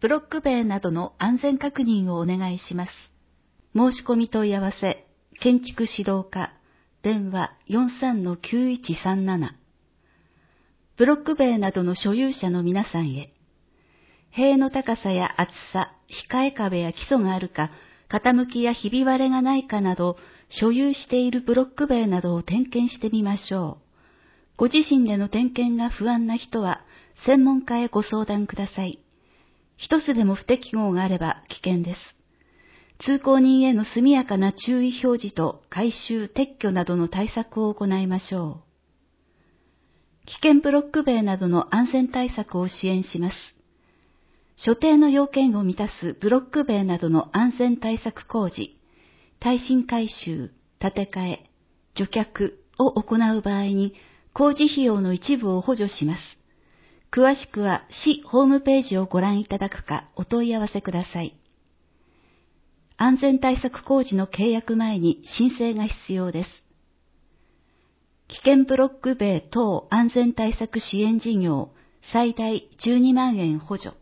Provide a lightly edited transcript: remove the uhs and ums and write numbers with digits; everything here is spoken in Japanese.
ブロック塀などの安全確認をお願いします。申し込み問い合わせ、建築指導課、電話 43-9137。ブロック塀などの所有者の皆さんへ、塀の高さや厚さ、控え壁や基礎があるか、傾きやひび割れがないかなど、所有しているブロック塀などを点検してみましょう。ご自身での点検が不安な人は、専門家へご相談ください。一つでも不適合があれば危険です。通行人への速やかな注意表示と改修・撤去などの対策を行いましょう。危険ブロック塀などの安全対策を支援します。所定の要件を満たすブロック塀などの安全対策工事、耐震改修、建て替え、除却を行う場合に工事費用の一部を補助します。詳しくは市ホームページをご覧いただくかお問い合わせください。安全対策工事の契約前に申請が必要です。危険ブロック塀等安全対策支援事業最大12万円補助。